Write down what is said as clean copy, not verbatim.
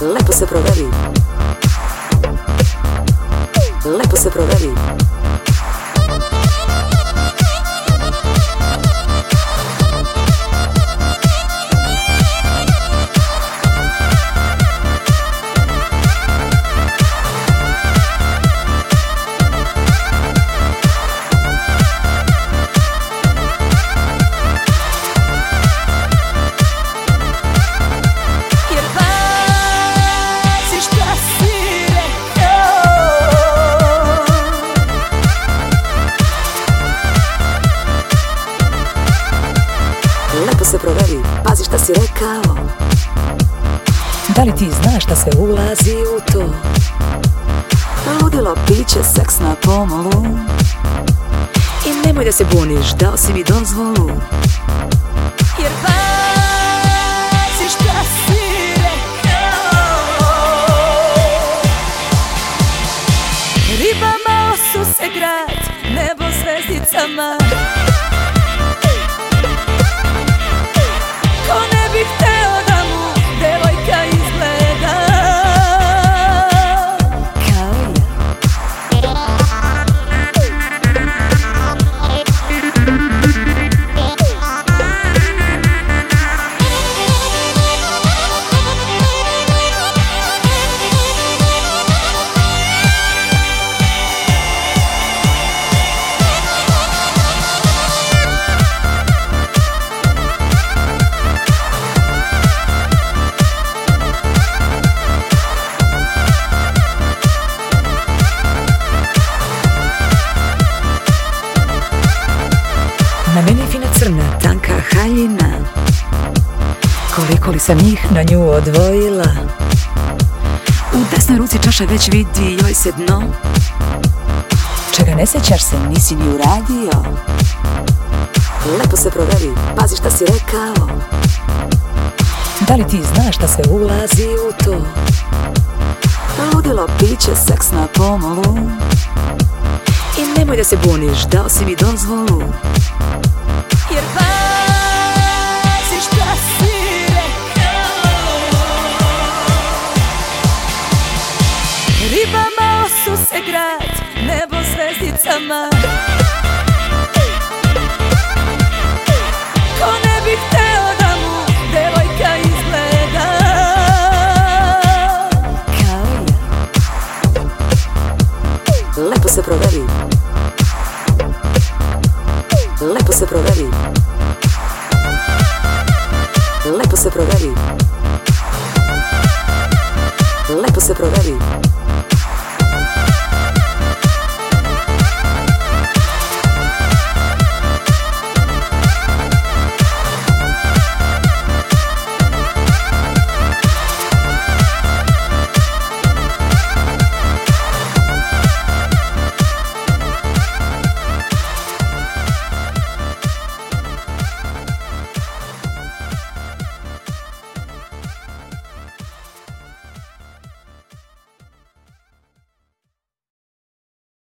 Lepo se proveri. Lepo se proveri. Lepo se proveri, pazi šta si rekao. Da li ti znaš šta sve ulazi u to? Ludilo, piće, seks na pomolu. I nemoj da se buniš, dao si mi dozvolu. Jer pazi šta si rekao. Ribama osu se grad, nebo zvezdicama. Ko ne bi hteo da mu devojka izgleda Kao ja. Na meni fina crna, tanka haljina. Koliko li sam njih na nju odvojila. U desnoj ruci čaša već vidi joj se dno. Čega ne sećaš se, nisi ni uradio. Lepo se proveri, pazi šta si rekao. Da li ti znaš šta sve ulazi u to? Ludilo, piće, seks na pomolu. I nemoj da se buniš, dao si mi dozvolu. Jer pazi šta si rekao. Ribama osu se grad, nebo zvezdicama. Ko ne bi hteo da mu devojka izgleda Kao ja. Lepo se proveri. Lepo se proveri. Lepo se proveri. Lepo se proveri.